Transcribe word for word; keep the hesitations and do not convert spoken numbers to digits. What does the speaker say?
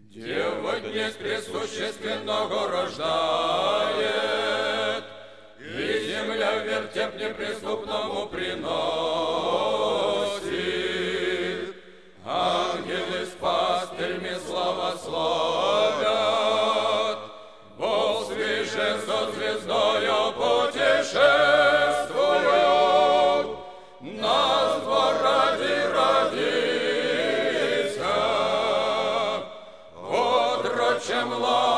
Дева днесь пресущественного рождает, и земля вертеп неприступному приносит. Ангелы с пастырьми славословят, Бог свыше со звездою путешествует, нас во ради родися, отроче младенца.